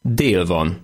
dél van.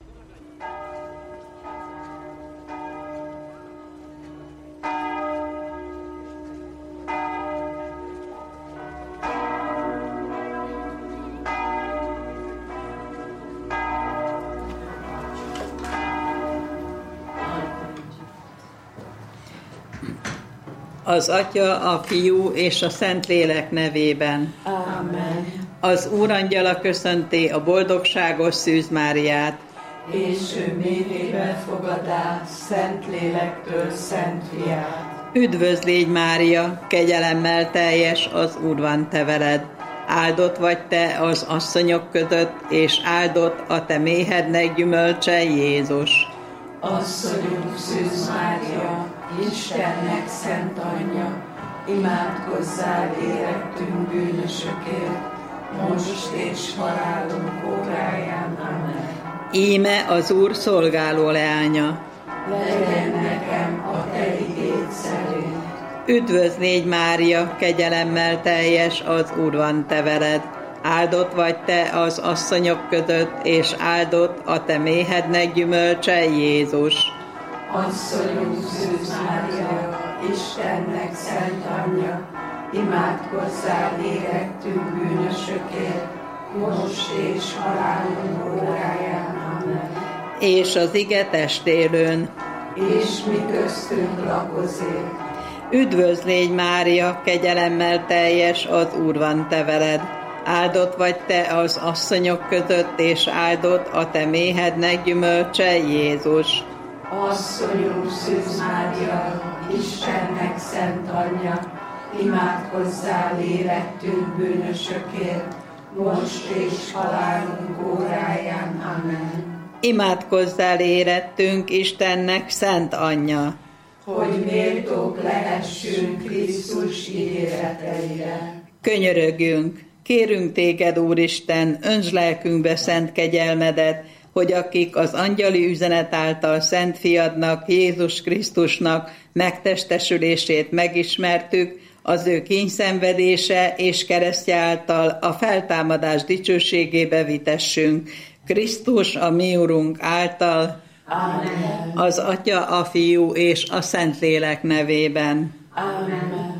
Az Atya, a Fiú és a Szentlélek nevében. Amen. Az Úrangyala köszönti a boldogságos Szűz Máriát. És ő méhébe fogadá Szentlélektől Szent Fiát. Üdvözl légy, Mária, kegyelemmel teljes, az Úr van te veled. Áldott vagy te az asszonyok között, és áldott a te méhednek gyümölcse, Jézus. Asszonyunk Szűz Mária, Istennek szent anyja, imádkozzál érettünk bűnösökért, most és halálunk óráján. Amen. Íme az Úr szolgáló leánya. Legyen nekem a te igéd szerint. Üdvözl légy, Mária, kegyelemmel teljes, az Úr van te veled. Áldott vagy te az asszonyok között, és áldott a te méhednek gyümölcse, Jézus. Asszonyunk Szűz Mária, Istennek szent anyja, imádkozzál érettünk bűnösökért, most és halálunk óráján. Amen. És az ige testélőn. És mi köztünk lakozik. Üdvözl légy, Mária, kegyelemmel teljes, az Úr van te veled. Áldott vagy te az asszonyok között, és áldott a te méhednek gyümölcse, Jézus. Asszonyunk Szűz Mária, Istennek szent anyja, imádkozzál érettünk bűnösökért, most és halálunk óráján. Amen. Imádkozzál érettünk, Istennek szent anyja, hogy méltók lehessünk Krisztus ígéreteire. Könyörögjünk, kérünk téged, Úristen, öntsd lelkünkbe szent kegyelmedet, hogy akik az angyali üzenet által Szent Fiadnak, Jézus Krisztusnak megtestesülését megismertük, az ő kínyszenvedése és keresztje által a feltámadás dicsőségébe vitessünk. Krisztus, a mi Urunk által, Amen. az Atya, a Fiú és a Szentlélek nevében. Amen.